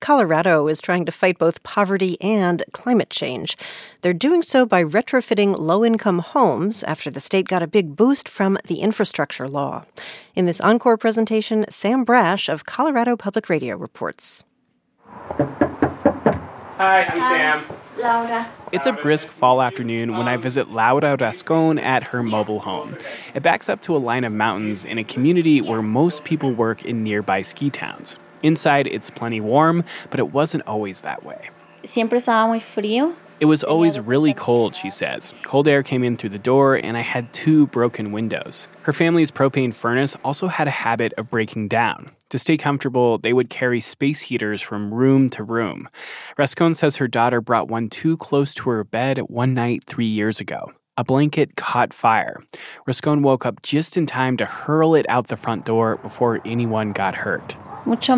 Colorado is trying to fight both poverty and climate change. They're doing so by retrofitting low-income homes after the state got a big boost from the infrastructure law. In this encore presentation, Sam Brash of Colorado Public Radio reports. Hi, I'm Sam. Laura. It's a brisk fall afternoon when I visit Laura Rascon at her mobile home. It backs up to a line of mountains in a community where most people work in nearby ski towns. Inside, it's plenty warm, but it wasn't always that way. Siempre estaba muy frío. It was always really cold, she says. Cold air came in through the door, and I had 2 broken windows. Her family's propane furnace also had a habit of breaking down. To stay comfortable, they would carry space heaters from room to room. Rascon says her daughter brought one too close to her bed one night 3 years ago. A blanket caught fire. Rascon woke up just in time to hurl it out the front door before anyone got hurt. Mucho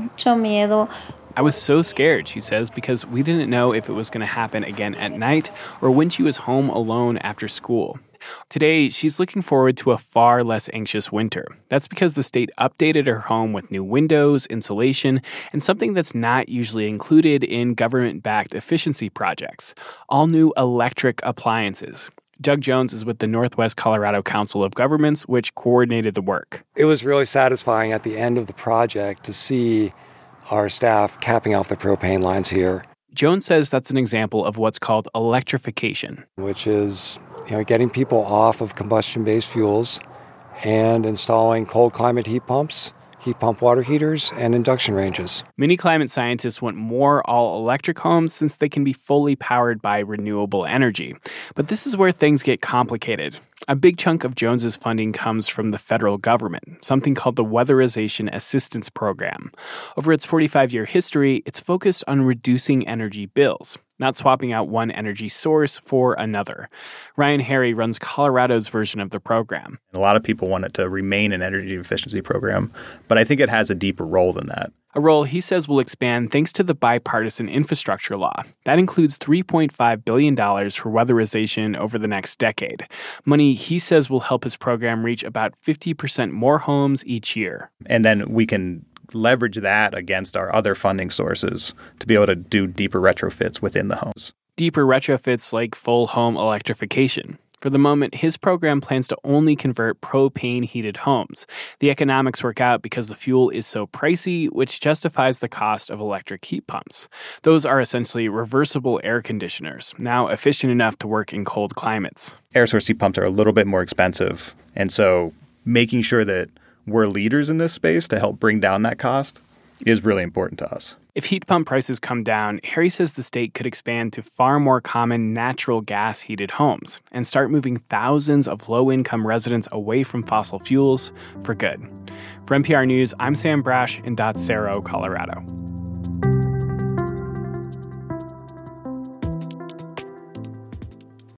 miedo. I was so scared, she says, because we didn't know if it was going to happen again at night or when she was home alone after school. Today, she's looking forward to a far less anxious winter. That's because the state updated her home with new windows, insulation, and something that's not usually included in government-backed efficiency projects: all new electric appliances. Doug Jones is with the Northwest Colorado Council of Governments, which coordinated the work. It was really satisfying at the end of the project to see our staff capping off the propane lines here. Jones says that's an example of what's called electrification, which is getting people off of combustion-based fuels and installing cold climate heat pump water heaters, and induction ranges. Many climate scientists want more all-electric homes since they can be fully powered by renewable energy. But this is where things get complicated. A big chunk of Jones's funding comes from the federal government, something called the Weatherization Assistance Program. Over its 45-year history, it's focused on reducing energy bills, not swapping out one energy source for another. Ryan Harry runs Colorado's version of the program. A lot of people want it to remain an energy efficiency program, but I think it has a deeper role than that. A role he says will expand thanks to the bipartisan infrastructure law. That includes $3.5 billion for weatherization over the next decade. Money he says will help his program reach about 50% more homes each year. And then we can leverage that against our other funding sources to be able to do deeper retrofits within the homes. Deeper retrofits like full home electrification. For the moment, his program plans to only convert propane-heated homes. The economics work out because the fuel is so pricey, which justifies the cost of electric heat pumps. Those are essentially reversible air conditioners, now efficient enough to work in cold climates. Air source heat pumps are a little bit more expensive, and so making sure that we're leaders in this space to help bring down that cost is really important to us. If heat pump prices come down, Harry says the state could expand to far more common natural gas-heated homes and start moving thousands of low-income residents away from fossil fuels for good. For NPR News, I'm Sam Brash in Dotsero, Colorado.